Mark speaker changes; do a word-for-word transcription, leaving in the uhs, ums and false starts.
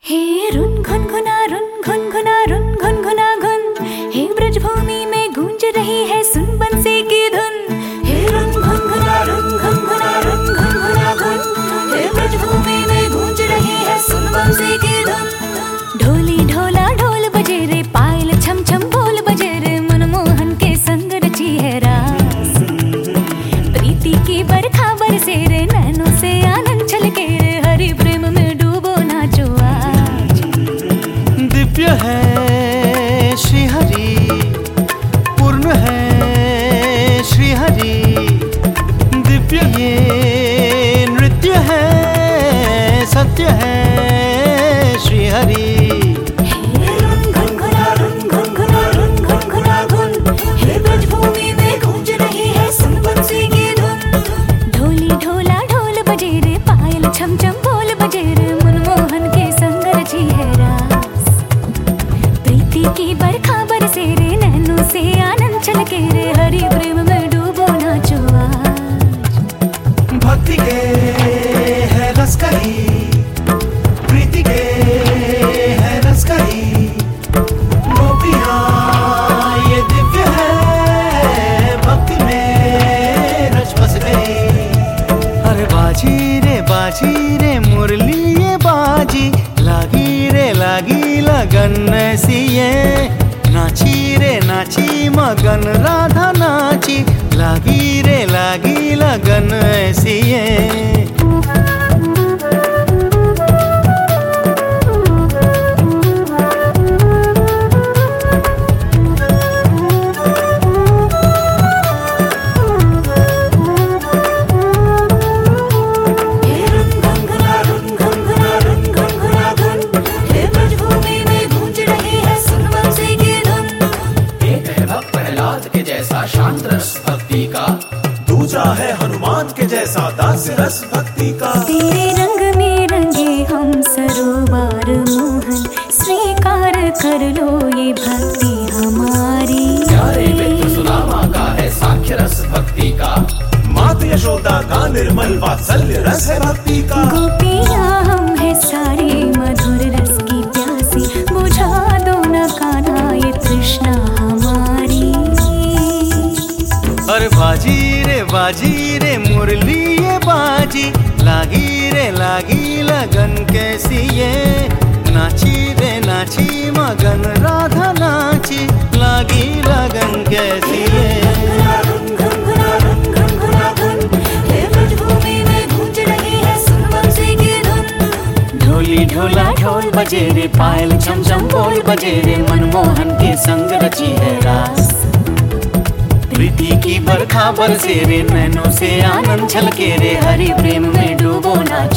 Speaker 1: हे run घुन घुना run घुन घुना रुन घुन घुना घुन, हे ब्रजभूमि में गूंज रही है सुन बंसी की धुन। हे रुन घुन घुना रुन घुन घुना रुन घुन घुना घुन, हे ब्रजभूमि में गूंज रही है सुन बंसी की धुन। ढोली ढोला ढोल बजे रे, पायल छम छम बोल बजे रे, मनमोहन के संग रची है रास। प्रीति की बरखा बरसे रे, नैनों से आनंद छलके रे, हरि प्रेम में डूबो नाचो आज।
Speaker 2: दिव्य है श्री हरि, पूर्ण है श्री हरि, दिव्य ये नृत्य है, सत्य है श्री हरि। छम छम बोल बजे रे, मनमोहन के संग रची है रास। प्रीति की बरखा बरसे रे, नैनों से आनंद छलके रे, हरि प्रेम में डूबो नाचो आज।
Speaker 3: भक्ति के है रस कही, प्रीति के है रस कही, गोपियाँ ये दिव्य है, भक्ति में रच बस गई।
Speaker 2: अरे बाजी रे बाजी रे मुरली ये बाजी, लागी रे लागी लगन ऐसी ये, नाची रे नाची मगन राधा नाची, लागी रे लागी लगन ऐसी ये।
Speaker 3: शांत रस भक्ति का, दूजा है हनुमान के जैसा दास रस भक्ति का।
Speaker 1: तेरे रंग में रंगे हम सरोवर मोहन, स्वीकार कर लो ये भक्ति हमारी।
Speaker 3: प्यारे मित्र सुदामा का है साख्य रस भक्ति का, मात यशोदा का निर्मल वात्सल्य रस है भक्ति का।
Speaker 1: गोपियाँ हम है सारे मधुर रस की प्यासी, बुझा दो न कान्हा ये तृष्णा हमारी।
Speaker 2: अरे बाजी रे बाजी रे मुरली ये बाजी, लागी रे लागी लगन कैसी ये, नाची रे नाची मगन राधा नाची, लागी लगन कैसी ये। ढोली ढोला ढोल बजे रे, पायल छम छम बोल बजे रे, मनमोहन के संग रची है रास। प्रीति की बरखा बरसे रे, नैनों से आनंद छलके रे, हरि प्रेम में डूबो नाचो।